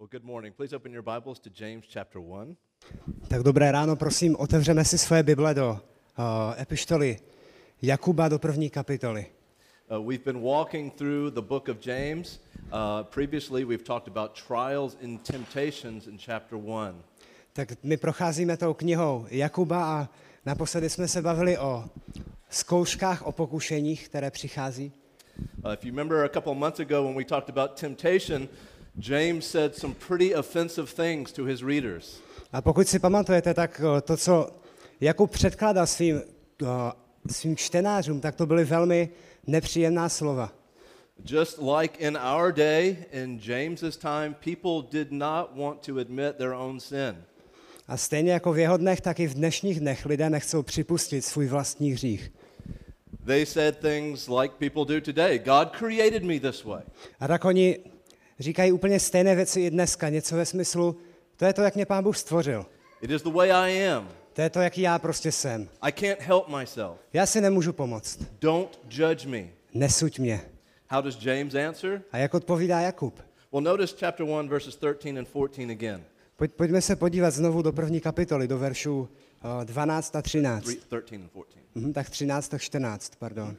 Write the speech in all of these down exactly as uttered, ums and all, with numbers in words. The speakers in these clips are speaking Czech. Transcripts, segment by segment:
Well, good morning. Please open your Bibles to James chapter one. Tak dobré ráno, prosím, otevřeme si svoje Bible do uh, epištoly Jakuba do první kapitoly. Uh, we've been walking through the book of James. Uh, previously, we've talked about trials and temptations in chapter one. Tak my procházíme tou knihou Jakuba a naposledy jsme se bavili o zkouškách, o pokušeních, které přichází. Uh, if you remember a couple of months ago when we talked about temptation, James said some pretty offensive things to his readers. A pokud si pamatujete, tak to, co Jakub předkládal svým, svým čtenářům, tak to byly velmi nepříjemná slova. Just like in our day, in James's time, people did not want to admit their own sin. A stejně jako v jeho dnech, tak i v dnešních dnech lidé nechcou připustit svůj vlastní hřích. They said things like people do today. God created me this way. A tak oni říkají úplně stejné věci i dneska, něco ve smyslu, to je to, jak mě Pán Bůh stvořil. It is the way I am. To je to, jaký já prostě jsem. I can't help myself. Já si nemůžu pomoct. Don't judge me. Nesuď mě. How does James answer? A jak odpovídá Jakub? Well, notice chapter one, verses thirteen and fourteen again. Pojď, pojďme se podívat znovu do první kapitoly, do veršů uh, dvanáct a třináct. thirteen and fourteen. Mhm, tak třináct a čtrnáct, pardon.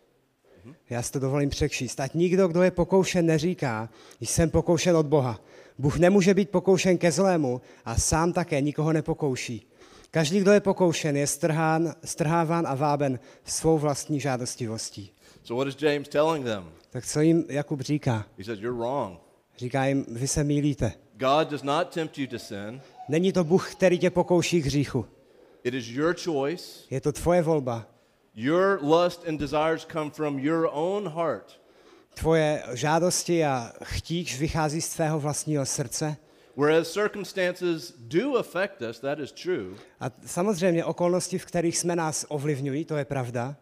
Já si to dovolím přečíst. Ať nikdo, kdo je pokoušen, neříká, jsem pokoušen od Boha. Bůh nemůže být pokoušen ke zlému a sám také nikoho nepokouší. Každý, kdo je pokoušen, je strhán, strháván a váben svou vlastní žádostivostí. So what is James telling them? Tak co jim Jakub říká? He says, you're wrong. Říká jim, vy se mýlíte. God does not tempt you to sin. Není to Bůh, který tě pokouší k hříchu. It is your choice. Je to tvoje volba. Your lust and desires come from your own heart. Tvoje žádosti a chtíč vychází z tvého vlastního srdce. Whereas circumstances do affect us, that is true. A samozřejmě okolnosti, v kterých jsme, nás ovlivňují, to je pravda.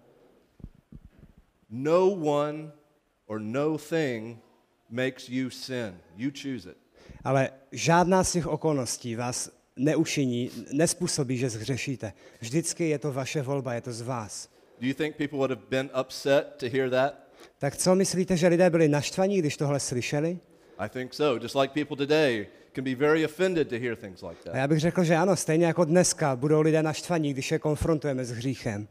No one or no thing makes you sin. You choose it. Ale žádná z těch okolností vás neučiní, nespůsobí, že zhřešíte. Vždycky je to vaše volba, je to z vás. Do you think people would have been upset to hear that? Tak co myslíte, že lidé byli naštvaní, když tohle slyšeli? I think so. Just like people today can be very offended to hear things like A that. já bych řekl, že ano, stejně jako dneska budou lidé naštvaní, když je konfrontujeme s hříchem.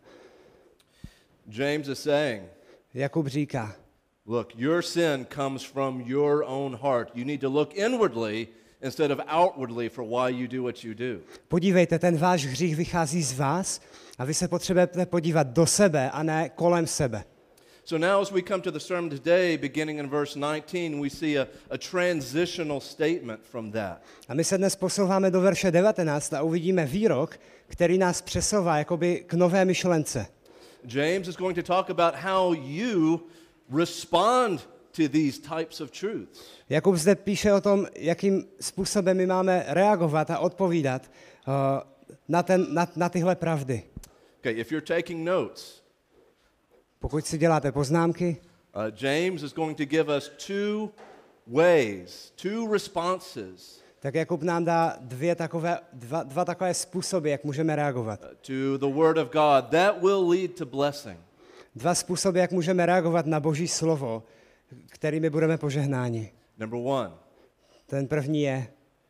James is saying, Jakub říká, look, your sin comes from your own heart. You need to look inwardly instead of outwardly for why you do what you do. podívejte, ten váš hřích vychází z vás a vy se potřebujete podívat do sebe a ne kolem sebe. So now as we come to the sermon today, beginning in verse nineteen, we see a, a transitional statement from that. A my se dnes posouváme do verše devatenáct a uvidíme výrok, který nás přesouvá jakoby k nové myšlence. James is going to talk about how you respond to these types of truths. Jakub zde píše o tom, jakým způsobem my máme reagovat a odpovídat uh, na, ten, na, na tyhle pravdy. Okay, if you're taking notes, Pokud si děláte poznámky, uh, James is going to give us two ways, two responses tak Jakub nám dá dvě takové, dva, dva takové způsoby, jak můžeme reagovat. uh, to the word of God that will lead to blessing. Dva způsoby, jak můžeme reagovat na Boží slovo, kterými budeme požehnáni. Number one, Ten první je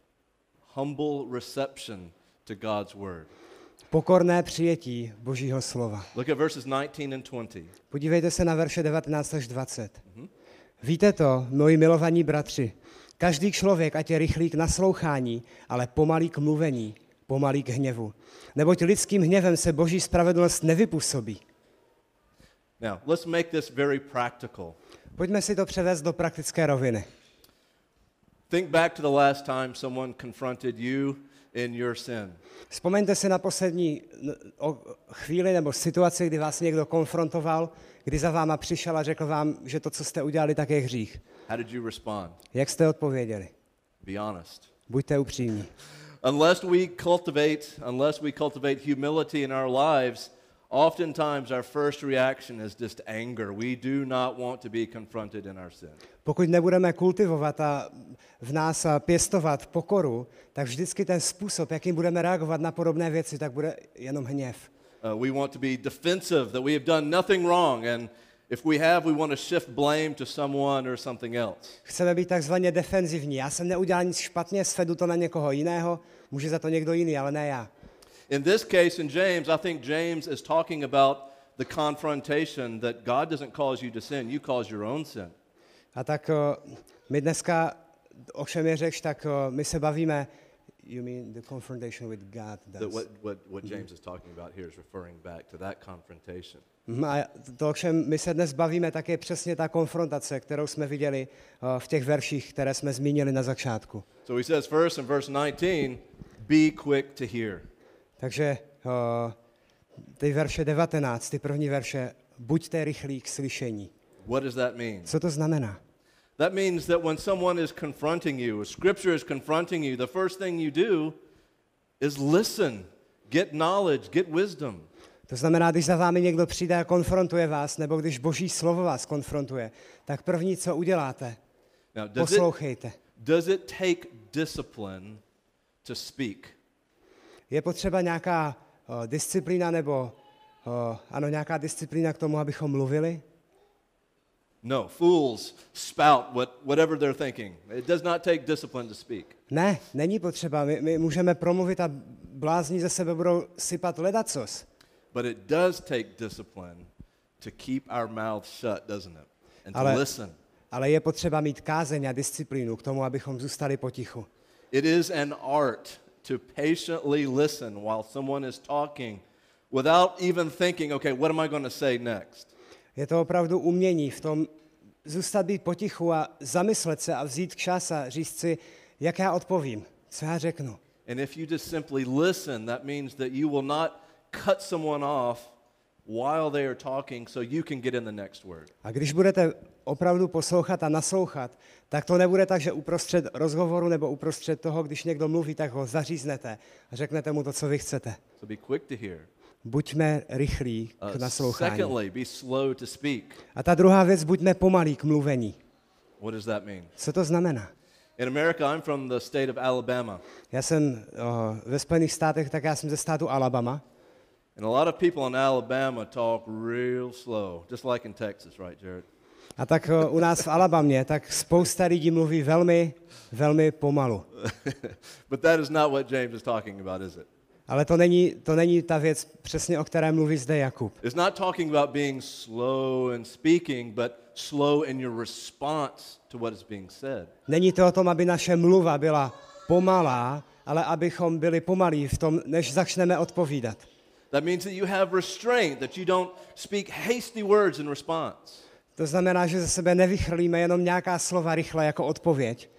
humble reception to God's word. pokorné přijetí Božího slova. Look at verses nineteen and twenty. Podívejte se na verše devatenáct až dvacet. Víte to, moji milovaní bratři, každý člověk, ať je rychlý k naslouchání, ale pomalý k mluvení, pomalý k hněvu. Neboť lidským hněvem se Boží spravedlnost nevypůsobí. Now, let's make this very practical. Pojďme si to převést do praktické roviny. Think back to the last time someone confronted you in your sin. Vzpomeňte si na poslední chvíli nebo situaci, kdy vás někdo konfrontoval, kdy za váma přišel a řekl vám, že to, co jste udělali, tak je hřích. How did you respond? Jak jste odpověděli? Be honest. Buďte upřímní. Unless we cultivate, unless we cultivate humility in our lives, oftentimes our first reaction is just anger. We do not want to be confronted in our sin. Pokud nebudeme kultivovat a v nás a pěstovat pokoru, tak vždycky ten způsob, jakým budeme reagovat na podobné věci, tak bude jenom hněv. Uh, we want to be defensive, that we have done nothing wrong, and If we have, we want to shift blame to someone or something else. Chceme být takzvaně defenzivní. Já jsem neudělal nic špatně, svedu to na někoho jiného, může za to někdo jiný, ale ne já. In this case, in James, I think James is talking about the confrontation that God doesn't cause you to sin, you cause your own sin. A tak uh, my dneska, o čem je řeč, tak uh, my se bavíme, you mean the confrontation with God does. That what, what, what James is talking about here is referring back to that confrontation. Mhm, a to, o čem my se dnes bavíme, tak je přesně ta konfrontace, kterou jsme viděli uh, v těch verších, které jsme zmínili na začátku. So he says first in verse nineteen, be quick to hear. Takže uh, ty verše devatenáct, ty první verše, buďte rychlí k slyšení. What does that mean? Co to znamená? That means that when someone is confronting you, or scripture is confronting you, the first thing you do is listen, get knowledge, get wisdom. To znamená, když za vámi někdo přijde a konfrontuje vás, nebo když Boží slovo vás konfrontuje, tak první, co uděláte, Now, does it, poslouchejte. does it take discipline to speak? Je potřeba nějaká uh, disciplína nebo uh, ano, nějaká disciplína k tomu, abychom mluvili? No, fools spout what, whatever they're thinking. It does not take discipline to speak. Ne, není potřeba. My, my můžeme promluvit a blázni ze sebe budou sypat ledacos. But it does take discipline to keep our mouth shut, doesn't it? And to Ale, listen. ale je potřeba mít kázeň a disciplínu k tomu, abychom zůstali potichu. It is an art to patiently listen while someone is talking without even thinking, okay, what am I going to say next? Je to opravdu umění v tom zůstat být potichu a zamyslet se a vzít čas a říct si, jak já odpovím, co já řeknu. And if you just simply listen, that means that you will not cut someone off while they are talking so you can get in the next word. A když budete opravdu poslouchat a naslouchat, tak to nebude tak, že uprostřed rozhovoru nebo uprostřed toho, když někdo mluví, tak ho zaříznete a řeknete mu to, co vy chcete. So be quick to hear. Buďme rychlí k Uh, naslouchání. secondly, be slow to speak. A ta druhá věc, buďme pomalí k mluvení. What does that mean? Co to znamená? In America, I'm from the state of Alabama. Já jsem uh, ve Spojených státech, tak já jsem ze státu Alabama. And a lot of people in Alabama talk real slow, just like in Texas, right, Jared? A tak uh, u nás v Alabamě, tak spousta lidí mluví velmi, velmi pomalu. But that is not what James is talking about, is it? Ale to není, to není ta věc přesně, o které mluví zde Jakub. It's not talking about being slow in speaking, but slow in your response to what is being said. Není to o tom, aby naše mluva byla pomalá, ale abychom byli pomalí v tom, než začneme odpovídat. That means that you have restraint, that you don't speak hasty words in response. To znamená, že ze sebe nevychrlíme jenom nějaká slova rychle jako odpověď.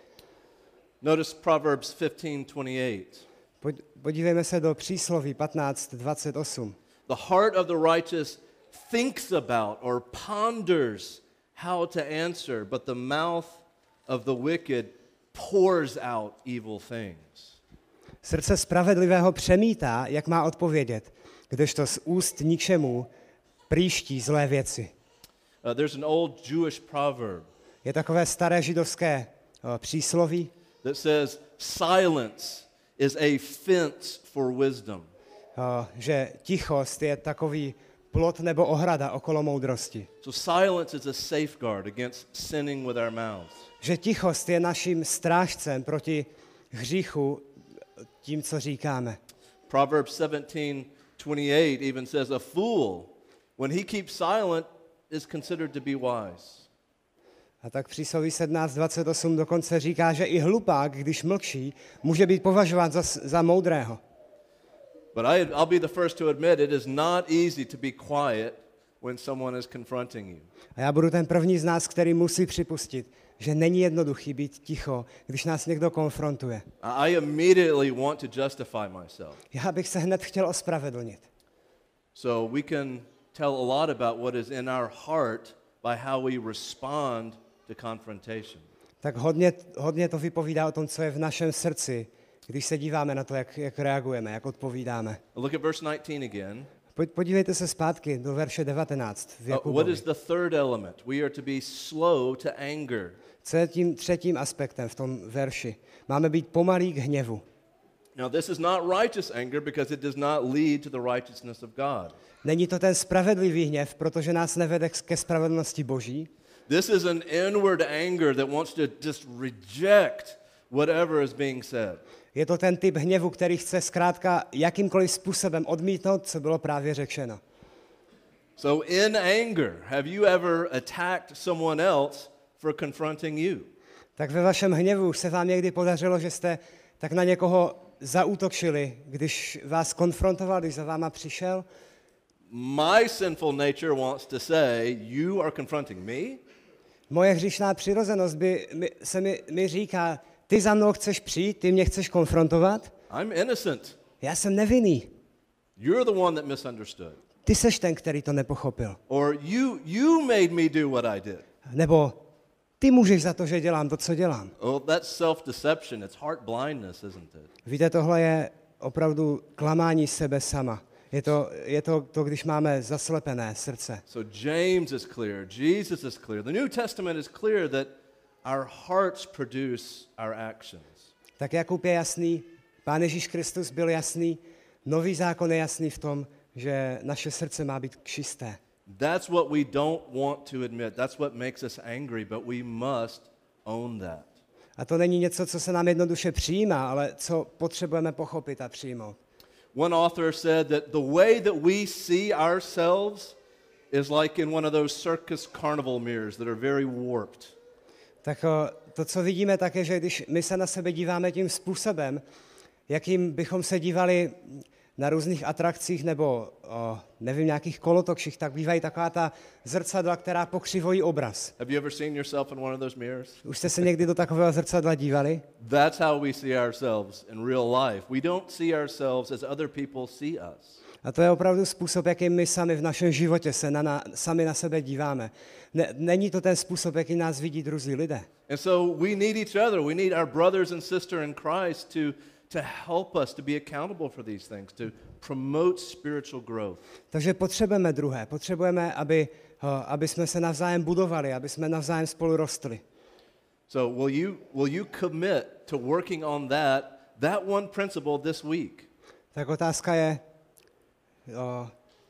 Notice Proverbs fifteen twenty-eight. Podívejme se do přísloví patnáct dvacet osm. The heart of the righteous thinks about or ponders how to answer, but the mouth of the wicked pours out evil things. Srdce spravedlivého přemítá, jak má odpovědět, kdežto z úst ničemu prýští zlé věci. Uh, there's an old Jewish proverb Je takové staré židovské uh, přísloví, that says, silence is a fence for wisdom. uh, že tichost je takový plot nebo ohrada okolo moudrosti. So silence is a safeguard against sinning with our mouths. Že tichost je naším strážcem proti hříchu tím, co říkáme. Proverbs seventeen twenty-eight even says, a fool, when he keeps silent, is considered to be wise. A tak přísloví sedmnáct dvacet osm dokonce říká, že i hlupák, když mlčí, může být považován za, za moudrého. But I, I'll be the first to admit it is not easy to be quiet when someone is confronting you. A já budu ten první z nás, který musí připustit, že není jednoduchý být ticho, když nás někdo konfrontuje. I immediately want to justify myself. Já bych se hned chtěl ospravedlnit. So we can tell a lot about what is in our heart by how we respond to confrontation. Tak hodně, hodně to vypovídá o tom, co je v našem srdci, když se díváme na to, jak, jak reagujeme, jak odpovídáme. Look at verse nineteen again. Podívejte se zpátky do verše devatenáct v Uh, what Jakubovi. is the third element? We are to be slow to anger. Co je tím třetím aspektem v tom verši? Máme být pomalí k hněvu. Now, this is not righteous anger because it does not lead to the righteousness of God. Není to ten spravedlivý hněv, protože nás nevede ke spravedlnosti Boží. This is an inward anger that wants to just reject whatever is being said. Je to ten typ hněvu, který chce zkrátka jakýmkoliv způsobem odmítnout, co bylo právě řečeno. So in anger, have you ever attacked someone else for confronting you? Tak ve vašem hněvu už se vám někdy podařilo, že jste tak na někoho zaútočili, když vás konfrontoval, když za váma přišel? My sinful nature wants to say, you are confronting me? Moje hříšná přirozenost by mi, se mi, mi říká, ty za mnou chceš přijít, ty mě chceš konfrontovat? I'm innocent. Já jsem nevinný. You're the one that misunderstood. Ty seš ten, který to nepochopil. Or you, you made me do what I did. Nebo ty můžeš za to, že dělám to, co dělám. Oh, that's self-deception. It's heart blindness, isn't it? Víte, tohle je opravdu klamání sebe sama. Je to, je to, to, když máme zaslepené srdce. So James is clear. Jesus is clear. The New Testament is clear that our hearts produce our actions. Tak Jakub je jasný, Pán Ježíš Kristus byl jasný, Nový zákon je jasný v tom, že naše srdce má být čisté. That's what we don't want to admit. That's what makes us angry, but we must own that. A to není něco, co se nám jednoduše přijímá, ale co potřebujeme pochopit a přijmout. One author said that the way that we see ourselves is like in one of those circus carnival mirrors that are very warped. Tak to, co vidíme, tak je, že když my se na sebe díváme tím způsobem, jakým bychom se dívali na různých atrakcích nebo o, nevím, nějakých kolotokších, tak bývají taková ta zrcadla, která pokřivují obraz. Have you ever seen yourself in one of those mirrors? Už jste se někdy do takového zrcadla dívali? That's how we see ourselves in real life. We don't see ourselves as other people see us. A to je opravdu způsob, jakým my sami v našem životě se na, na, sami na sebe díváme. Ne, není to ten způsob, jaký nás vidí druzí lidé. And so we need each other. We need our brothers and sisters in Christ to to help us to be accountable for these things, to promote spiritual growth. Takže potřebujeme druhé, potřebujeme, aby, aby jsme se navzájem budovali, aby jsme navzájem spolu rostli. So will you, will you commit to working on that, that one principle this week? Tak otázka je, o,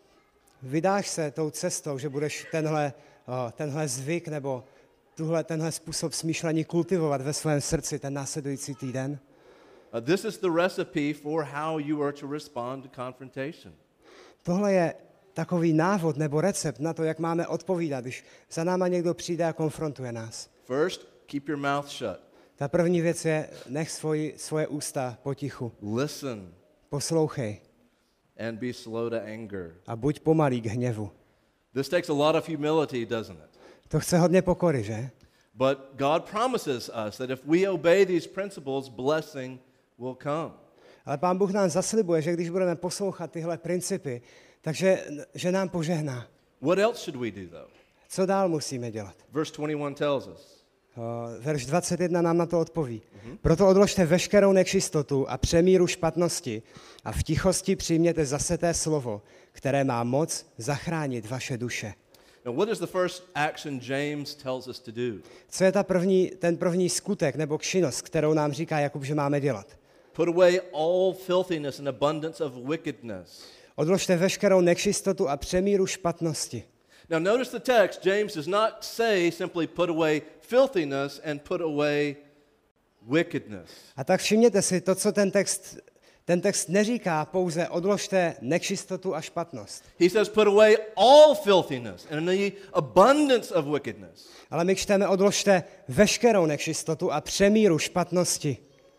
vydáš se tou cestou, že budeš tenhle, o, tenhle zvyk nebo tuhle, tenhle způsob smýšlení kultivovat ve svém srdci ten následující týden? Uh, this is the recipe for how you are to respond to confrontation. Tohle je takový návod nebo recept na to, jak máme odpovídat, když za náma někdo přijde a konfrontuje nás. First, keep your mouth shut. Ta první věc je, nech svoji, svoje ústa potichu. Listen Poslouchej and be slow to anger. a buď pomalý k hněvu. This takes a lot of humility, doesn't it? To chce hodně pokory, že? But God promises us that if we obey these principles, blessing will come. Ale Pán Bůh nám zaslibuje, že když budeme poslouchat tyhle principy, takže že nám požehná. What else should we do, though? Co dál musíme dělat? Verse twenty-one tells us. O, verš dvacet jedna nám na to odpoví. Mm-hmm. Proto odložte veškerou nečistotu a přemíru špatnosti a v tichosti přijměte zaseté slovo, které má moc zachránit vaše duše. Now, what is the first action James tells us to do? Co je ta první, ten první skutek nebo činnost, kterou nám říká Jakub, že máme dělat? Put away all filthiness and abundance of wickedness. Odložte veškerou nečistotu a přemíru špatnosti. Now notice the text. James does not say simply put away filthiness and put away wickedness. A tak všimněte si to, co ten text, ten text neříká pouze odložte nečistotu a špatnost. He says put away all filthiness and the abundance of wickedness. Ale my čteme odložte veškerou nečistotu a přemíru špatnosti.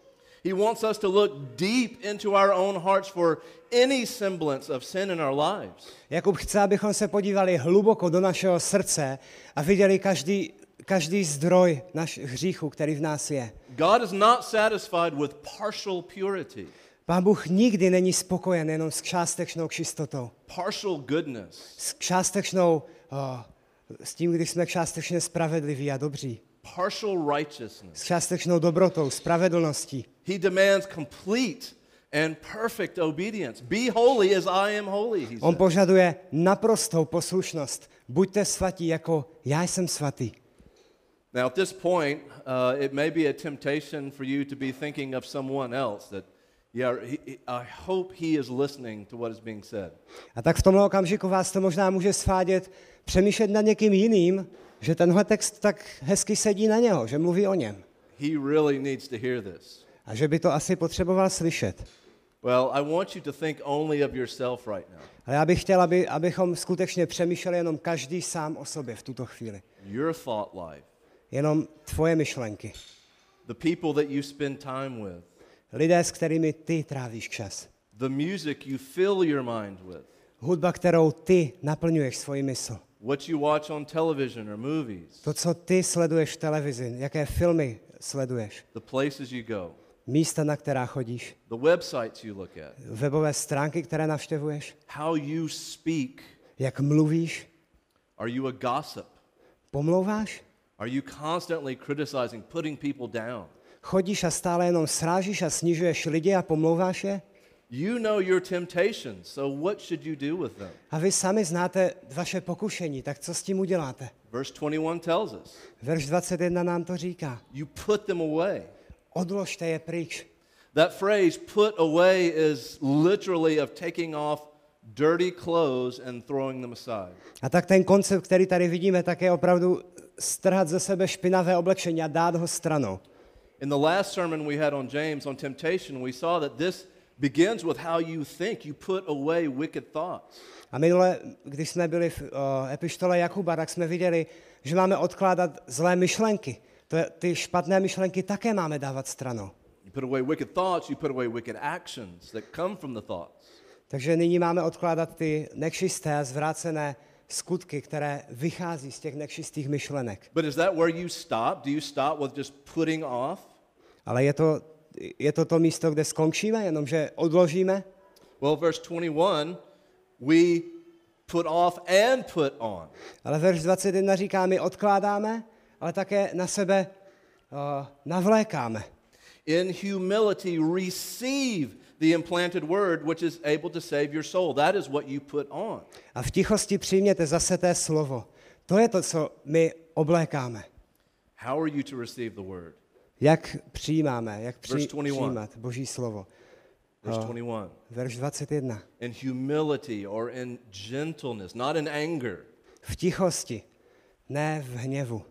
He wants us to look deep into our own hearts for any semblance of sin in our lives. Jakub chce, abychom se podívali hluboko do našeho srdce a viděli každý, každý zdroj našich hříchů, který v nás je. God is not satisfied with partial purity. Pán Bůh nikdy není spokojen jenom s částečnou čistotou. Partial goodness. S částečnou, oh, s tím, když jsme částečně spravedliví a dobří. Partial righteousness. S částečnou dobrotou, spravedlností. He demands complete and perfect obedience. Be holy as I am holy, he On says. požaduje naprostou poslušnost. Buďte svatí, jako já jsem svatý. Now at this point, uh, it may be a temptation for you to be thinking of someone else, that Yeah, he, he, I hope he is listening to what is being said. A tak v tomhle okamžiku vás to možná může svádět přemýšlet nad někým jiným, že tenhle text tak hezky sedí na něho, že mluví o něm. He really needs to hear this. A že by to asi potřeboval slyšet. Well, I want you to think only of yourself right now. Ale já bych chtěl, aby, abychom skutečně přemýšleli jenom každý sám o sobě v tuto chvíli. Your thought life. Jenom tvoje myšlenky. The people that you spend time with. Lidé, s kterými ty trávíš čas. The music you fill your mind with. Hudba, kterou ty naplňuješ svoji mysl. What you watch on television or movies. To, co ty sleduješ v televizi, jaké filmy sleduješ. The places you go. Místa, na která chodíš. The websites you look at. Webové stránky, které navštěvuješ. How you speak. Jak mluvíš. Are you a gossip? Pomlouváš? Are you constantly criticizing, putting people down? Chodíš a stále jenom srážíš a snižuješ lidi a pomlouváš je? You know your temptations, so what should you do with them? A vy sami znáte vaše pokušení, tak co s tím uděláte? Verse twenty-one tells us. Verš dvacet jedna nám to říká. You put them away. Odložte je pryč. That phrase, put away, is literally of taking off dirty clothes and throwing them aside. A tak ten koncept, který tady vidíme, tak je opravdu strhat ze sebe špinavé oblečení a dát ho stranou. In the last sermon we had on James on temptation, we saw that this begins with how you think. You put away wicked thoughts. A minule, když jsme byli v uh, epištole Jakuba, tak jsme viděli, že máme odkládat zlé myšlenky. To je, ty špatné myšlenky také máme dávat stranou. You put away wicked thoughts, you put away wicked actions that come from the thoughts. Takže nyní máme odkládat ty nečisté a zvrácené skutky, které vychází z těch nečistých myšlenek. But is that where you stop? Do you stop with just putting off? Ale je to, je to to místo, kde skončíme, jenomže odložíme? Well, verse twenty-one, we put off and put on. Ale verš dvacet jedna říká, my odkládáme, ale také na sebe uh, navlékáme. In humility, receive the implanted word which is able to save your soul. That is what you put on. A v tichosti přijměte zaseté slovo. To je to, co my oblékáme. How are you to receive the word? Jak přijímáme, jak při, Verse twenty-one. přijímat Boží slovo. Verse Oh. twenty-one. Verš dvacet jedna. In humility or in gentleness, not in anger. V tichosti, ne v hněvu.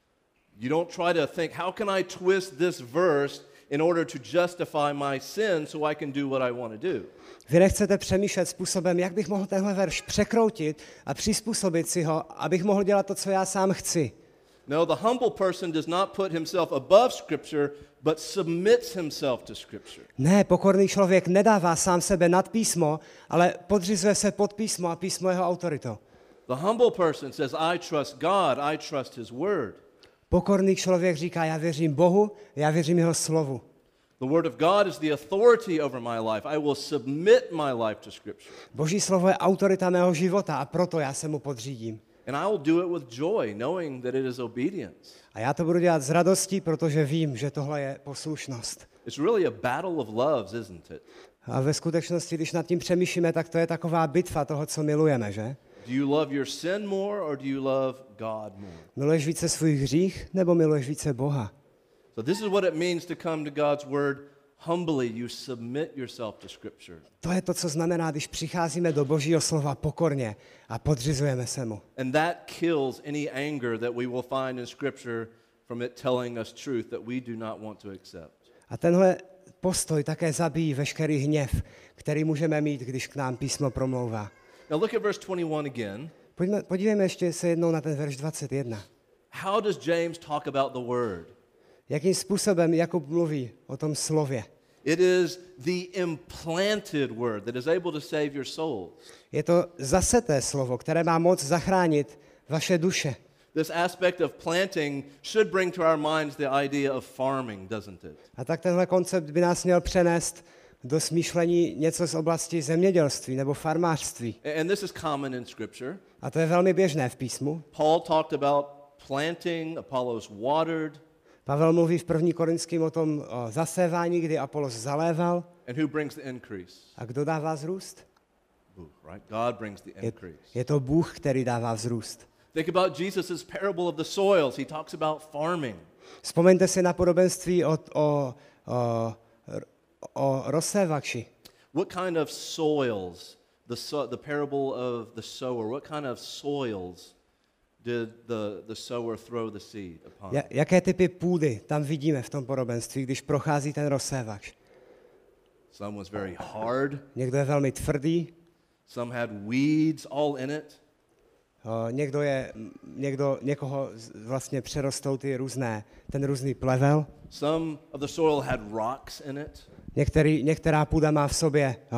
You don't try to think, how can I twist this verse in order to justify my sin so I can do what I want to do? Vy nechcete přemýšlet způsobem, jak bych mohl tenhle verš překroutit a přizpůsobit si ho, abych mohl dělat to, co já sám chci. No, the humble person does not put himself above Scripture, but submits himself to Scripture. Ne, pokorný člověk nedává sám sebe nad písmo, ale podřizuje se pod písmo a písmo jeho autoritou. The humble person says, I trust God, I trust His Word. Pokorný člověk říká, já věřím Bohu, já věřím jeho slovu. The Word of God is the authority over my life. I will submit my life to Scripture. Boží slovo je autorita mého života a proto já se mu podřídím. And I will do it with joy, knowing that it is obedience. A já to budu dělat s radostí, protože vím, že tohle je poslušnost. It's really a battle of loves, isn't it? A ve skutečnosti, když nad tím přemýšlíme, tak to je taková bitva toho, co milujeme, že? Do you love your sin more or do you love God more? Miluješ více svůj hřích, nebo miluješ více Boha? So this is what it means to come to God's Word humbly. You submit yourself to Scripture. To je to, co znamená, když přicházíme do Božího slova pokorně a podřizujeme se mu. And that kills any anger that we will find in Scripture from it telling us truth that we do not want to accept. A tenhle postoj také zabíjí veškerý hněv, který můžeme mít, když k nám písmo promlouvá. Now look at verse twenty-one again. Pojďme, podívejme ještě se jednou na ten verš dvacet jedna. How does James talk about the Word? Jakým způsobem Jakub mluví o tom slově? It is the implanted Word that is able to save your souls. Je to zaseté slovo, které má moc zachránit vaše duše. This aspect of planting should bring to our minds the idea of farming, doesn't it? A tak tenhle koncept by nás měl přenést do smýšlení něco z oblasti zemědělství nebo farmářství. And this is common in Scripture. A to je velmi běžné v písmu. Paul talked about planting, Apollos watered. Pavel mluví v první Korinským o tom o zasévání, kdy Apolos zaléval. And who brings the increase? A kdo dává vzrůst? Booh, right? God brings the Je, increase. je to Bůh, který dává vzrůst. Think about Jesus' parable of the soils. He talks about farming. Vzpomeňte si na podobenství o, o, o o rozsévači. What kind of soils, the, so, the parable of the sower, what kind of soils did the, the sower throw the seed upon? Ja, jaké typy půdy tam vidíme v tom podobenství, když prochází ten rozsévač? Some was very hard. Někdo je velmi tvrdý, Some had weeds all in it. o, někdo je, někdo, někoho z- vlastně přerostou ty různé, ten různý plevel. Some of the soil had rocks in it. Některý, některá půda má v sobě o,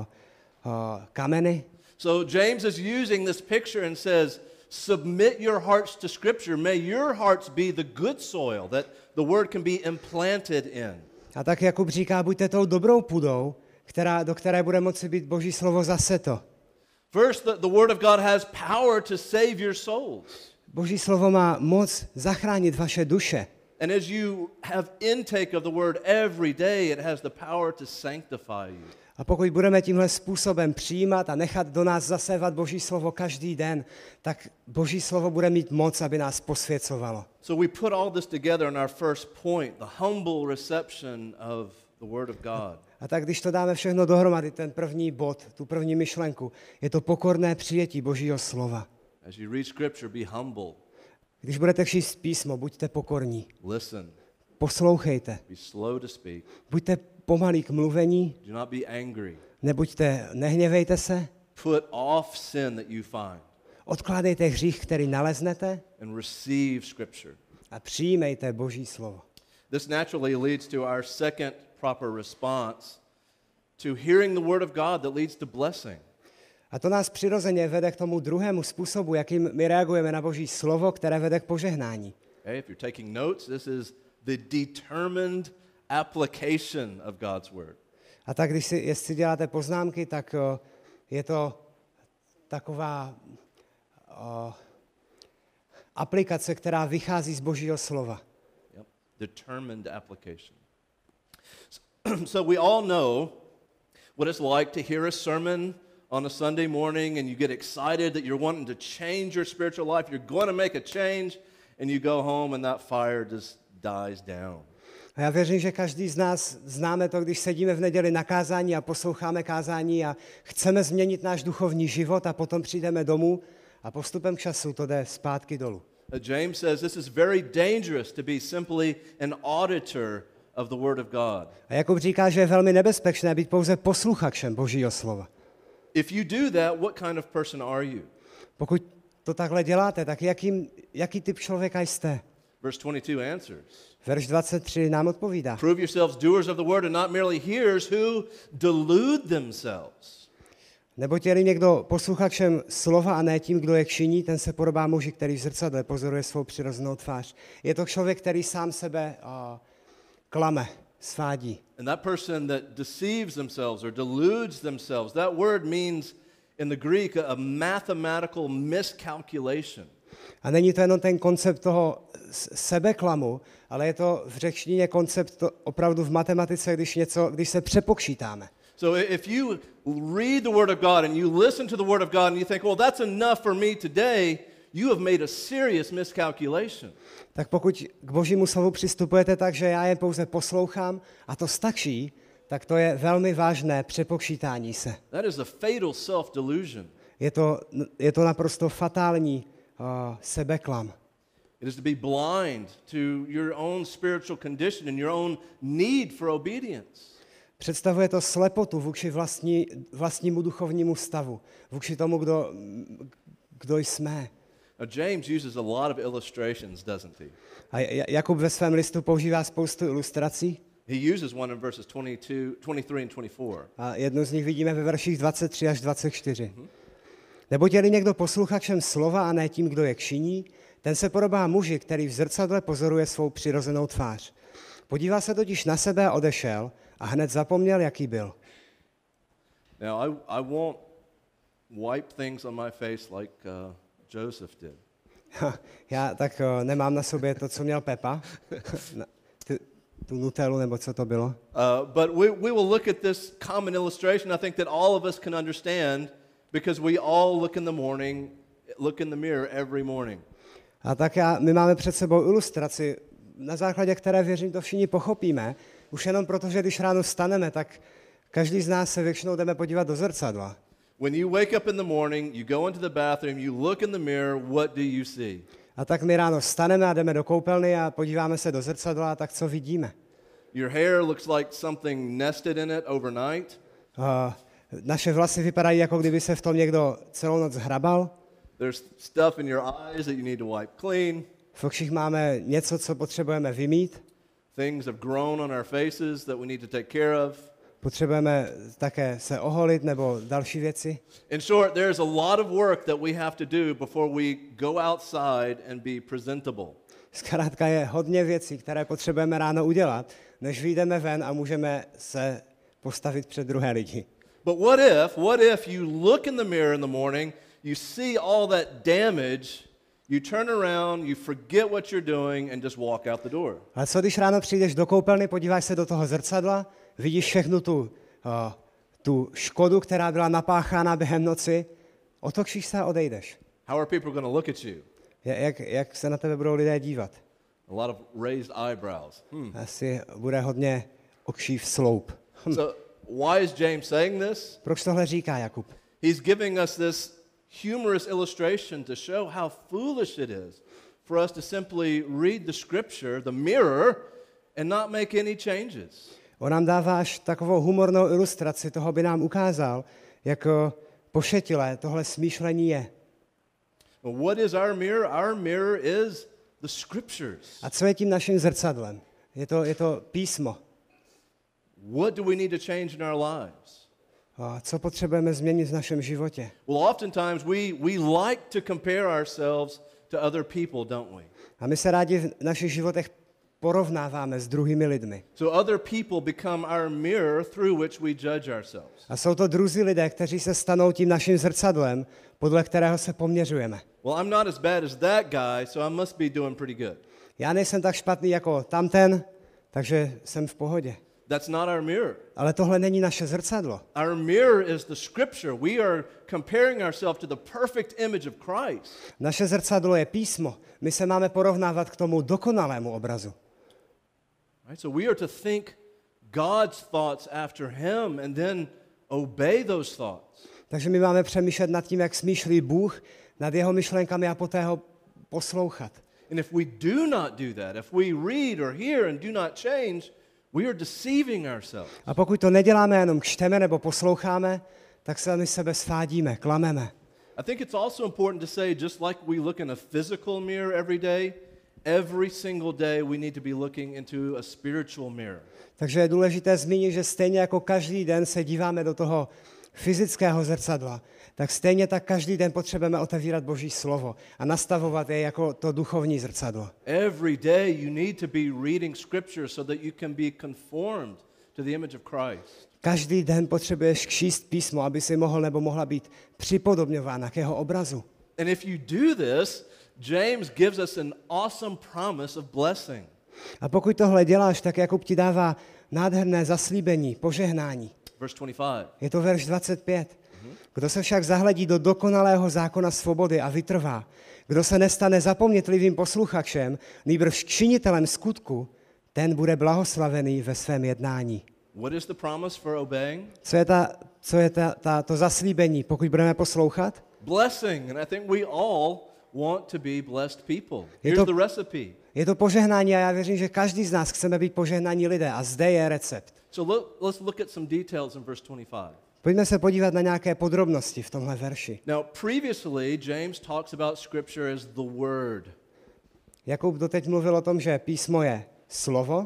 o, kameny. So James is using this picture and says, submit your hearts to Scripture. May your hearts be the good soil that the word can be implanted in. A tak Jakub říká, buďte tou dobrou půdou, která, do které bude moci být Boží slovo zaseto. First, the, the Word of God has power to save your souls. Boží slovo má moc zachránit vaše duše. And as you have intake of the Word every day, it has the power to sanctify you. A pokud budeme tímhle způsobem přijímat a nechat do nás zasévat Boží slovo každý den, tak Boží slovo bude mít moc, aby nás posvěcovalo. So we put all this together in our first point, the humble reception of the Word of God. A tak když to dáme všechno dohromady, ten první bod, tu první myšlenku, je to pokorné přijetí Božího slova. As you read Scripture, be humble, Když budete číst písmo, buďte pokorní, listen, poslouchejte, be slow to speak, buďte pomalí k mluvení, do not be angry. nebuďte, nehněvejte se, Put off sin that you find odkládejte hřích, který naleznete and receive Scripture. a přijímejte Boží slovo. This naturally leads to our second proper response to hearing the Word of God that leads to blessing. A to nás přirozeně vede k tomu druhému způsobu, jakým my reagujeme na Boží slovo, které vede k požehnání. Okay, if you're taking notes, this is the determined application of God's Word. A tak když si, jestli děláte poznámky, tak o, je to taková o, aplikace, která vychází z Božího slova. Yep. Determined application. So, so we all know what it's like to hear a sermon on a Sunday morning and you get excited that you're wanting to change your spiritual life. You're going to make a change and you go home and that fire just dies down. A já věřím, že každý z nás známe to, když sedíme v neděli na kázání a posloucháme kázání a chceme změnit náš duchovní život a potom přijdeme domů a postupem času to jde zpátky dolů. Uh, James says this is very dangerous to be simply an auditor of the Word of God. A Jakub říká, že je velmi nebezpečné být pouze posluchačem Božího slova. If you do that, what kind of person are you? Pokud to takhle děláte, tak jakým, jaký typ člověka jste? Verse twenty-two answers. Verš dvacet tři nám odpovídá. Prove yourselves doers of the word and not merely hearers who delude themselves. Neboť je-li někdo posluchačem slova a ne tím, kdo je činí, ten se podobá muži, který v zrcadle pozoruje svou přirozenou tvář. Je to člověk, který sám sebe uh, klame, svádí. And that person that deceives themselves or deludes themselves, that word means in the Greek a mathematical miscalculation. A není to jenom ten koncept toho sebeklamu, ale je to v řečtině koncept to opravdu v matematice, když, něco, když se přepočítáme. So if you read the Word of God and you listen to the Word of God and you think, well, that's enough for me today, you have made a serious miscalculation. Tak pokud k Božímu slovu přistupujete tak, že já je pouze poslouchám a to stačí, tak to je velmi vážné přepočítání se. That is a fatal self-delusion. Je to, je to naprosto fatální uh, sebeklam. It is to be blind to your own spiritual condition and your own need for obedience. Představuje to slepotu vůči vlastní, vlastnímu duchovnímu stavu, vůči tomu, kdo, kdo jsme. Now, James uses a lot of illustrations, doesn't he? A Jakub ve svém listu používá spoustu ilustrací. He uses one in verses twenty-two, twenty-three and twenty-four. A jednu z nich vidíme ve verších dvacet tři až dvacet čtyři. Mm-hmm. Neboť je-li někdo posluchačem slova a ne tím, kdo je činí, ten se podobá muži, který v zrcadle pozoruje svou přirozenou tvář. Podívá se totiž na sebe a odešel a hned zapomněl, jaký byl. Now, I, I won't wipe things on my face like uh, Joseph did. Já tak uh, nemám na sobě to, co měl Pepa, tu, tu nutelu, nebo co to bylo. Uh, but we, we will look at this common illustration I think that all of us can understand because we all look in the morning, look in the mirror every morning. A tak já, my máme před sebou ilustraci, na základě které věřím, to všichni pochopíme, Už jenom proto, že když ráno vstaneme, tak každý z nás se většinou jdeme podívat do zrcadla. When you wake up in the morning, you go into the bathroom, you look in the mirror, what do you see? A tak my ráno vstaneme a jdeme do koupelny a podíváme se do zrcadla, a tak co vidíme? Your hair looks like something nested in it overnight. Uh, naše vlasy vypadají, jako kdyby se v tom někdo celou noc hrabal. There's stuff in your eyes that you need to wipe clean. V očích máme něco, co potřebujeme vymýt. Things have grown on our faces that we need to take care of. Potřebujeme také se oholit nebo další věci. In short, there's a lot of work that we have to do before we go outside and be presentable. Zkrátka je hodně věcí, které potřebujeme ráno udělat, než vyjdeme ven a můžeme se postavit před druhé lidi. But what if, what if you look in the mirror in the morning, you see all that damage, you turn around, you forget what you're doing and just walk out the door? Ale co když ráno přijdeš do koupelny, podíváš se do toho zrcadla, vidíš všechnu tu, uh, tu škodu, která byla napáchána během noci, otočíš se a odejdeš. How are people going to look at you? Jak, jak se na tebe budou lidé dívat? A lot of raised eyebrows. Hmm. Asi bude hodně okšív sloup. Hm. So why is James saying this? Proč tohle říká Jakub? He's giving us this humorous illustration to show how foolish it is for us to simply read the scripture, the mirror, and not make any changes. On nám dává až takovou humornou ilustraci toho, aby nám ukázal, jak pošetilé tohle smýšlení je. What is our mirror? Our mirror is the scriptures. A co je tím naším zrcadlem? Je to, je to písmo. What do we need to change in our lives? A co potřebujeme změnit v našem životě? Well, oftentimes we, we like to compare ourselves to other people, don't we? A my se rádi v našich životech porovnáváme s druhými lidmi. So other people become our mirror through which we judge ourselves. A jsou to druzí lidé, kteří se stanou tím naším zrcadlem, podle kterého se poměřujeme. Well, I'm not as bad as that guy, so I must be doing pretty good. Já nejsem tak špatný jako tamten, takže jsem v pohodě. That's not our mirror. Ale tohle není naše zrcadlo. Our mirror is the scripture. We are comparing ourselves to the perfect image of Christ. Naše zrcadlo je písmo. My se máme porovnávat k tomu dokonalému obrazu. Right? So we are to think God's thoughts after him and then obey those thoughts. Takže my máme přemýšlet nad tím, jak smýšlí Bůh, nad jeho myšlenkami a poté ho poslouchat. And if we do not do that, if we read or hear and do not change, we are deceiving ourselves. A pokud to neděláme, jenom čteme nebo posloucháme, tak se my sebe svádíme, klameme. I think it's also important to say, just like we look in a physical mirror every day, every single day we need to be looking into a spiritual mirror. Takže je důležité zmínit, že stejně jako každý den se díváme do toho fyzického zrcadla, tak stejně tak každý den potřebujeme otevírat Boží slovo a nastavovat je jako to duchovní zrcadlo. Every day you need to be reading scripture so that you can be conformed to the image of Christ. Každý den potřebuješ číst písmo, aby si mohl nebo mohla být připodobňována k jeho obrazu. And if you do this, James gives us an awesome promise of blessing. A pokud tohle děláš, tak Jakub ti dává nádherné zaslíbení, požehnání. Verse twenty-five. Je to verš dvacet pět. Kdo se však zahledí do dokonalého zákona svobody a vytrvá, kdo se nestane zapomnětlivým posluchačem, nýbrž činitelem skutku, ten bude blahoslavený ve svém jednání. What is the promise for obeying? Co je, ta, co je ta, ta, to zaslíbení, pokud budeme poslouchat? Blessing. And I think we all want to be blessed people. Je Here's to- the recipe. Je to požehnání a já věřím, že každý z nás chceme být požehnaní lidé a zde je recept. So look, let's look at some details in verse twenty-five. Pojďme se podívat na nějaké podrobnosti v tomhle verši. Now, previously, James talks about Scripture as the Word. Jakub doteď mluvil o tom, že písmo je slovo,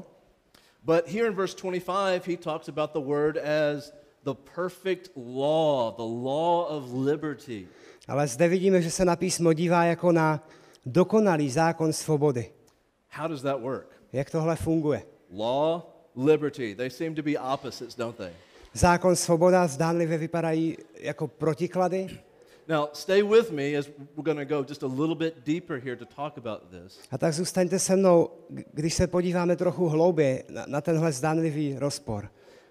But here in verse twenty-five, he talks about the Word as the perfect law, the law of liberty. ale zde vidíme, že se na písmo dívá jako na dokonalý zákon svobody. How does that work? Jak tohle funguje? Law, liberty. They seem to be opposites, don't they? Zákon svoboda zdánlivě vypadají jako protiklady. Now, stay with me as we're going to go just a little bit deeper here to talk about this. A tak zůstaňte se mnou, když se podíváme trochu hlouběji na, na tenhle zdánlivý rozpor.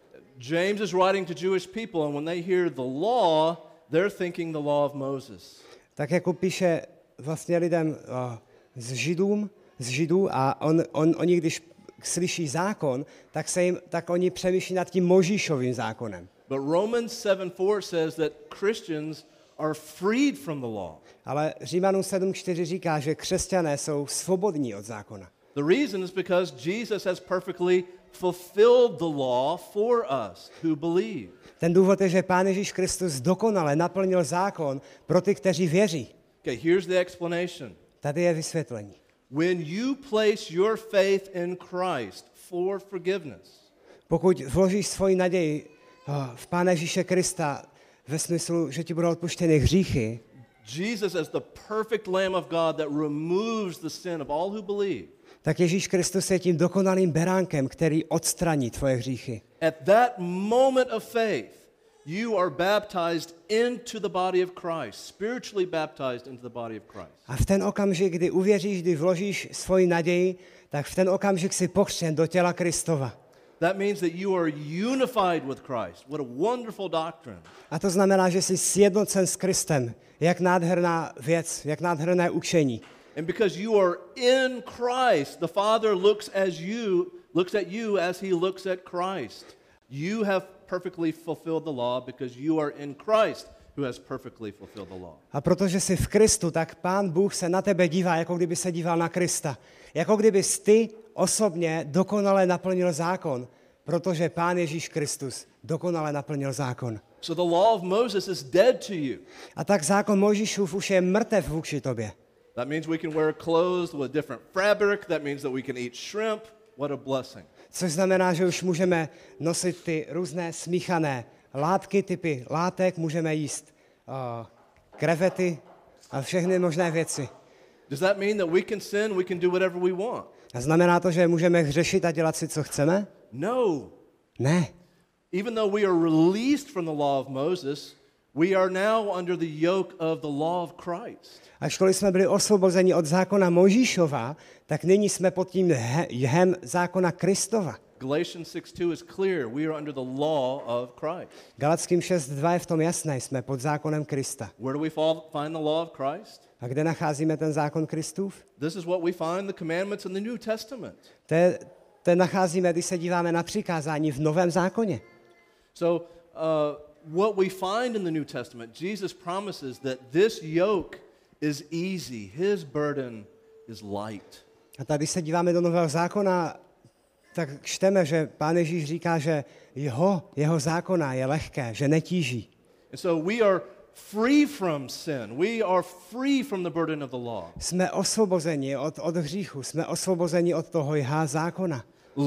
James is writing to Jewish people, and when they hear the law, they're thinking the law of Moses. Tak jako píše vlastně lidem uh, z Židům, z Židů a on, on, oni, když slyší zákon, tak, se jim, tak oni přemýšlí nad tím Mojžíšovým zákonem. But Romans seven four says that Christians are freed from the law. Ale Římanům sedm čtyři říká, že křesťané jsou svobodní od zákona. The reason is because Jesus has perfectly fulfilled the law for us who believe. Ten důvod je, že Pán Ježíš Kristus dokonale naplnil zákon pro ty, kteří věří. Okay, here's the explanation. Tady je vysvětlení. When you place your faith in Christ for forgiveness, Pokud vložíš svoji naději v Pána Ježíše Krista ve smyslu, že ti budou odpuštěny hříchy, Jesus as the perfect Lamb of God that removes the sin of all who believe, tak Ježíš Kristus je tím dokonalým beránkem, který odstraní tvoje hříchy. at that moment of faith, you are baptized into the body of Christ, spiritually baptized into the body of Christ. A v ten okamžik, kdy uvěříš, kdy vložíš svoji naději, tak v ten okamžik si pokřtěn do těla Kristova. That means that you are unified with Christ. What a wonderful doctrine. A to znamená, že jsi sjednocen s Kristem. Jak nádherná věc, jak nádherné učení. And because you are in Christ, the Father looks as you looks at you as he looks at Christ. You have perfectly fulfilled the law because you are in Christ, who has perfectly fulfilled the law. A protože jsi v Kristu, tak Pán Bůh se na tebe dívá, jako kdyby se díval na Krista. Jako kdybys ty osobně dokonale naplnil zákon, protože Pán Ježíš Kristus dokonale naplnil zákon. So the law of Moses is dead to you. A tak zákon Mojžíšův už je mrtev vůči tobě. That means we can wear clothes with different fabric. That means that we can eat shrimp. What a blessing. Což znamená, že už můžeme nosit ty různé smíchané látky, typy látek, můžeme jíst uh, krevety a všechny možné věci. Does that mean that we can sin, we can do whatever we want? A znamená to, že můžeme hřešit a dělat si, co chceme? No. Ne. Even though we are released from the law of Moses, we are now under the yoke of the law of Christ. Ačkoliv jsme byli osvobozeni od zákona Mojžíšova, tak nyní jsme pod tím jhem zákona Kristova. Galatians six two is clear. We are under the law of Christ. Galackým šest dva je v tom jasné, jsme pod zákonem Krista. Where do we fall, find the law of Christ? A kde nacházíme ten zákon Kristův? This is what we find in the commandments in the New Testament. To, je, to nacházíme, když se díváme na přikázání v Novém zákoně. So uh, what we find in the New Testament, Jesus promises that this yoke is easy. His burden is light. A tady, když se díváme do Nového zákona, tak čteme, že Pán Ježíš říká, že jeho, jeho zákona je lehké, že netíží. And so we are free from sin. We are free from the burden of the law. Jsme osvobozeni od, od hříchu, jsme osvobozeni od toho jha zákona.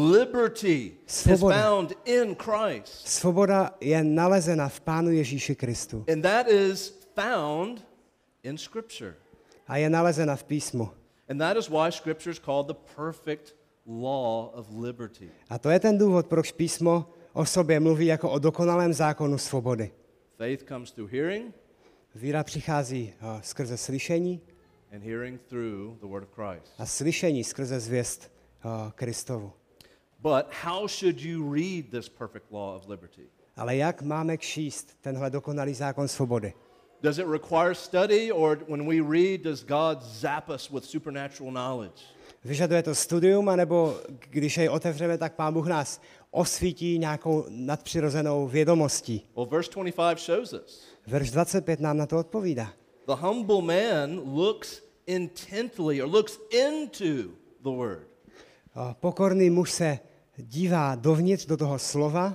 Liberty Svoboda. is found in Christ. Svoboda je nalezena v Pánu Ježíši Kristu. And that is found in Scripture. A je nalezena v písmu. And that is why Scripture is called the perfect law of liberty. A to je ten důvod, proč písmo o sobě mluví jako o dokonalém zákonu svobody. Faith comes through hearing, Víra přichází uh, skrze slyšení and hearing through the word of Christ. a slyšení skrze zvěst uh, Kristovu. But how should you read this perfect law of liberty? Ale jak máme kšíst tenhle dokonalý zákon svobody? Does it require study, or when we read, does God zap us with supernatural knowledge? Vyžaduje to studium, anebo když jej otevřeme, tak Pán Bůh nás osvítí nějakou nadpřirozenou vědomostí? Well, verse twenty-five shows us. Verš dvacet pět nám na to odpovídá. The humble man looks intently or looks into the word. Uh, Pokorný muž se dívá dovnitř do toho slova.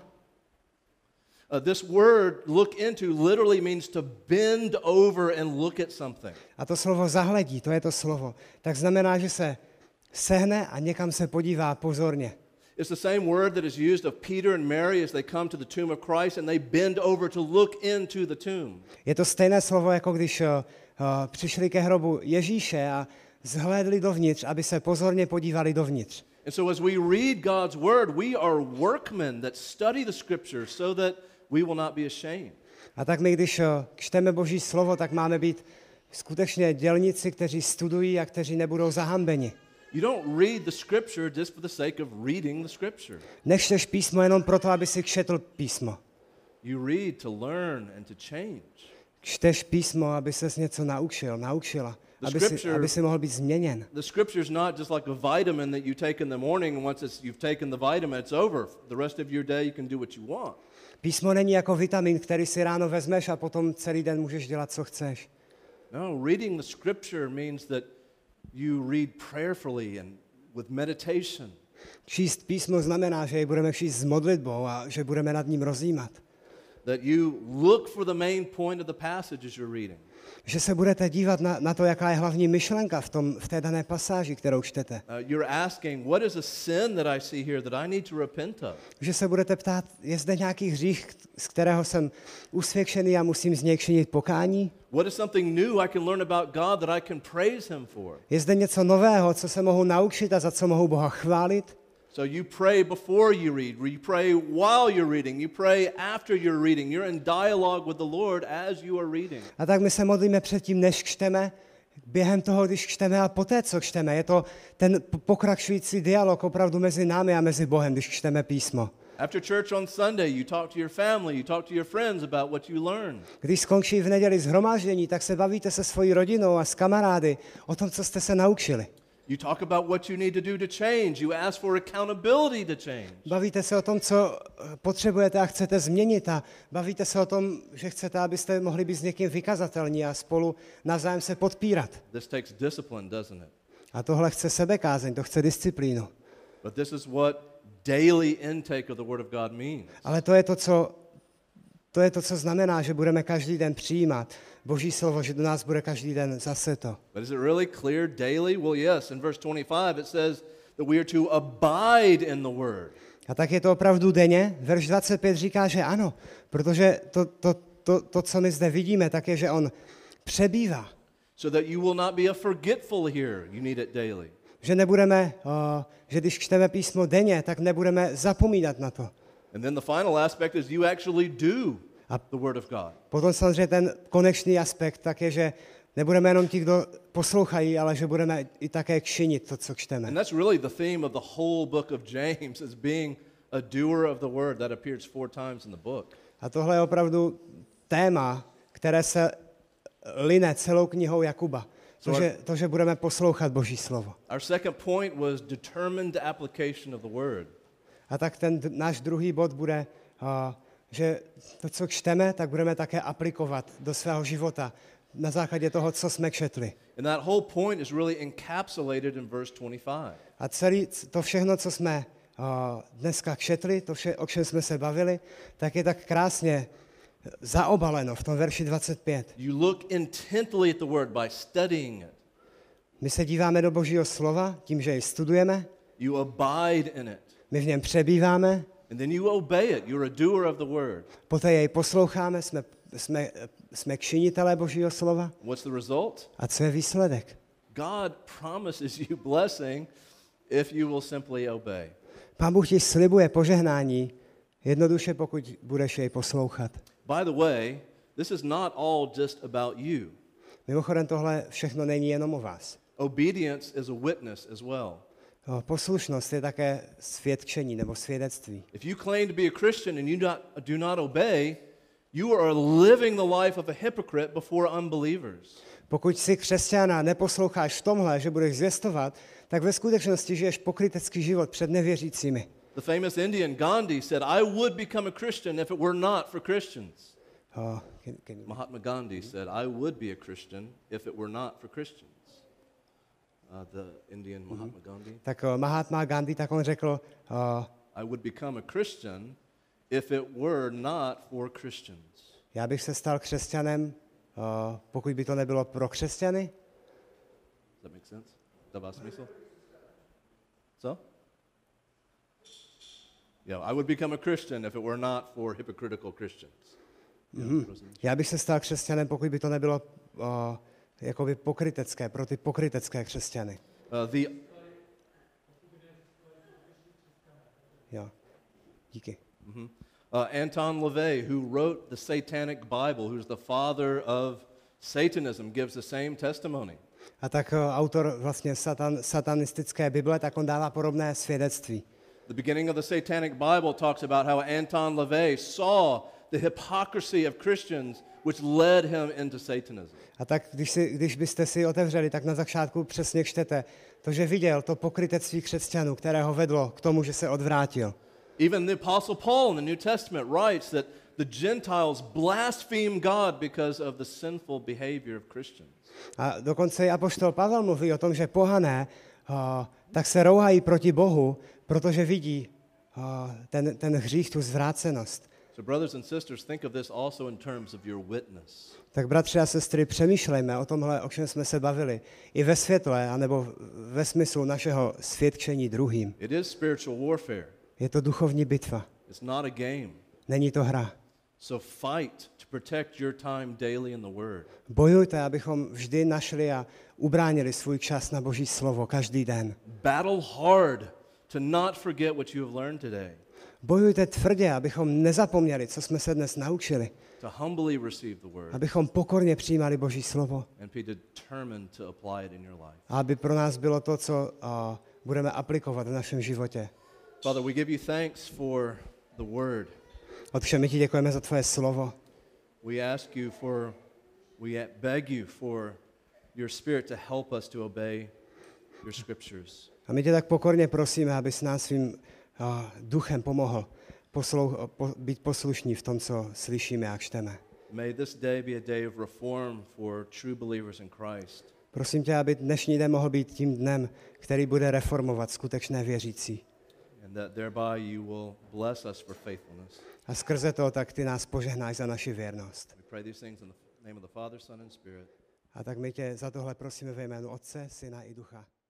Uh, this word, look into, literally means to bend over and look at something. A to slovo zahledí, to je to slovo. Tak znamená, že se sehne a někam se podívá pozorně. It's the same word that is used of Peter and Mary as they come to the tomb of Christ and they bend over to look into the tomb. Je to stejné slovo, jako když uh, uh, přišli ke hrobu Ježíše a zhlédli dovnitř, aby se pozorně podívali dovnitř. And so as we read God's word, we are workmen that study the scriptures so that we will not be ashamed. A tak my, když uh, čteme Boží slovo, tak máme být skutečně dělníci, kteří studují a kteří nebudou zahambeni. You don't read the scripture just for the sake of reading the scripture. Nečteš písmo jenom proto, aby si četl písmo. You read to learn and to change. Čteš písmo, aby ses něco naučil, naučila aby si, aby si mohl být změněn. The scripture is not just like a vitamin that you take in the morning, and once it's, you've taken the vitamin, it's over. The rest of your day you can do what you want. Písmo není jako vitamin, který si ráno vezmeš a potom celý den můžeš dělat, co chceš. No, reading the scripture means that you read prayerfully and with meditation. Číst písmo znamená, že jej budeme číst s modlitbou a že budeme nad ním rozjímat. That you look for the main point of the passage as you're reading. Že se budete dívat na, na to, jaká je hlavní myšlenka v, tom, v té dané pasáži, kterou čtete. Uh, you're asking, what is a sin that I see here that I need to repent of? Že se budete ptát, je zde nějaký hřích, z kterého jsem usvědčený a musím z něj činit pokání? What is something new I can learn about God that I can praise him for? Je zde něco nového, co se mohu naučit a za co mohu Boha chválit? So you pray before you read, you pray while you're reading, you pray after you're reading. You're in dialogue with the Lord as you are reading. A tak my se modlíme předtím, než čteme, během toho, když čteme a poté, co čteme. Je to ten pokračující dialog opravdu mezi námi a mezi Bohem, když čteme písmo. After church on Sunday, you talk to your family, you talk to your friends about what you learned. Když skončí v neděli shromáždění, tak se bavíte se svojí rodinou a s kamarády o tom, co jste se naučili. You talk about what you need to do to change. You ask for accountability to change. Bavíte se o tom, co potřebujete a chcete změnit a bavíte se o tom, že chcete, abyste mohli být s někým vykazatelní a spolu navzájem se podpírat. This takes discipline, doesn't it? A tohle chce sebekázeň, to chce disciplínu. But this is what daily intake of the Word of God means. Ale to je to, co, to je to, co znamená, že budeme každý den přijímat Boží slovo, že do nás bude každý den zase to. But is it really clear daily? Well, yes. In verse twenty-five it says that we are to abide in the Word. A tak je to opravdu denně. Verš dvacet pět říká, že ano, protože to, to, to, to, co my zde vidíme, tak je, že on přebývá. So that you will not be a forgetful hearer. You need it daily. Že nebudeme, uh, že když čteme písmo denně, tak nebudeme zapomínat na to. And then the final aspect is you actually do A the Word of God. potom samozřejmě ten konečný aspekt tak je, že nebudeme jenom ti, kdo poslouchají, ale že budeme i také činit to, co čteme. And that's really the theme of the whole book of James, is being a doer of the Word. That appears four times in the book. A tohle je opravdu téma, které se line celou knihou Jakuba. To, že, to, že budeme poslouchat Boží slovo. Our second point was determined application of the Word. A tak ten d- náš druhý bod bude, uh, že to, co čteme, tak budeme také aplikovat do svého života na základě toho, co jsme četli. And that whole point is really encapsulated in verse twenty-five. A celý to všechno, co jsme uh, dneska četli, to vše, o čem jsme se bavili, tak je tak krásně zaobaleno v tom verši dvacet pět. You look intently at the Word by studying it. My se díváme do Božího slova tím, že jej studujeme, You abide in it. my v něm přebýváme, And then you obey it. You're a doer of the Word. poté jej posloucháme, jsme, jsme, jsme činitelé Božího slova. What's the result? A co je výsledek? God promises you blessing if you will simply obey. Pán Bůh ti slibuje požehnání, jednoduše pokud budeš jej poslouchat. By the way, this is not all just about you. Mimochodem tohle všechno není jenom o vás. Obedience is a witness as well. O, Poslušnost je také svědčení nebo svědectví. If you claim to be a Christian and you not, do not obey, you are living the life of a hypocrite before unbelievers. Pokud jsi křesťan a neposloucháš v tomhle, že budeš zvěstovat, tak ve skutečnosti žiješ pokrytecký život před nevěřícími. The famous Indian Gandhi said, I would become a Christian if it were not for Christians. O, can, can you... Mahatma Gandhi said, I would be a Christian if it were not for Christians. Uh, the Indian Mahatma Gandhi. Tak o, Mahatma Gandhi, tak on řekl, o, I would become a Christian if it were not for Christians. já bych se stal křesťanem, o, pokud by to nebylo pro křesťany. Does that make sense? Dává smysl? Co? Yeah, I would become a Christian if it were not for hypocritical Christians. Mm-hmm. Já bych se stal křesťanem, pokud by to nebylo o, jakoby pokrytecké, pro ty pokrytecké křesťany. Uh, the Jo. Díky. mhm. uh, Anton LaVey, who wrote the Satanic Bible, who's the father of Satanism, gives the same testimony. A tak o, autor vlastně satan, satanistické Bible, tak on dává podobné svědectví. The beginning of the Satanic Bible talks about how Anton LaVey saw the hypocrisy of Christians which led him into Satanism. A tak, když, si, když byste si otevřeli, tak na začátku přesně čtete to, že viděl to pokrytectví křesťanů, které ho vedlo k tomu, že se odvrátil. Even the Apostle Paul in the New Testament writes that the Gentiles blaspheme God because of the sinful behavior of Christians. A dokonce i apoštol Pavel mluví o tom, že pohané uh, tak se rouhají proti Bohu, protože vidí uh, ten, ten hřích, tu zvrácenost. So brothers and sisters, think of this also in terms of your witness. Tak bratři a sestry, přemýšlejme o tomhle, o čem jsme se bavili, i ve světle, anebo ve smyslu našeho svědčení druhým. It is spiritual warfare. Je to duchovní bitva, It's not a game. není to hra. So fight to protect your time daily in the Word. Bojujte, abychom vždy našli a ubránili svůj čas na Boží slovo každý den. Battle hard to not forget what you have learned today. Bojujte tvrdě, abychom nezapomněli, co jsme se dnes naučili. To humbly receive the Word Abychom pokorně přijímali Boží slovo. and be determined to apply it in your life. A aby pro nás bylo to, co uh, budeme aplikovat v našem životě. Father, we give you thanks for the Word. Otče, my ti děkujeme za tvoje slovo. We ask you for, we beg you for your Spirit to help us to obey your scriptures. A my tě tak pokorně prosíme, abys nás svým uh, duchem pomohl poslou, po, být poslušní v tom, co slyšíme a čteme. May this day be a day of reform for true believers in Christ. Prosím tě, aby dnešní den mohl být tím dnem, který bude reformovat skutečné věřící. And that thereby you will bless us for faithfulness. A skrze to tak ty nás požehnáš za naši věrnost. We pray these things in the name of the Father, Son, and Spirit. A tak my tě za tohle prosíme ve jménu Otce, Syna i Ducha.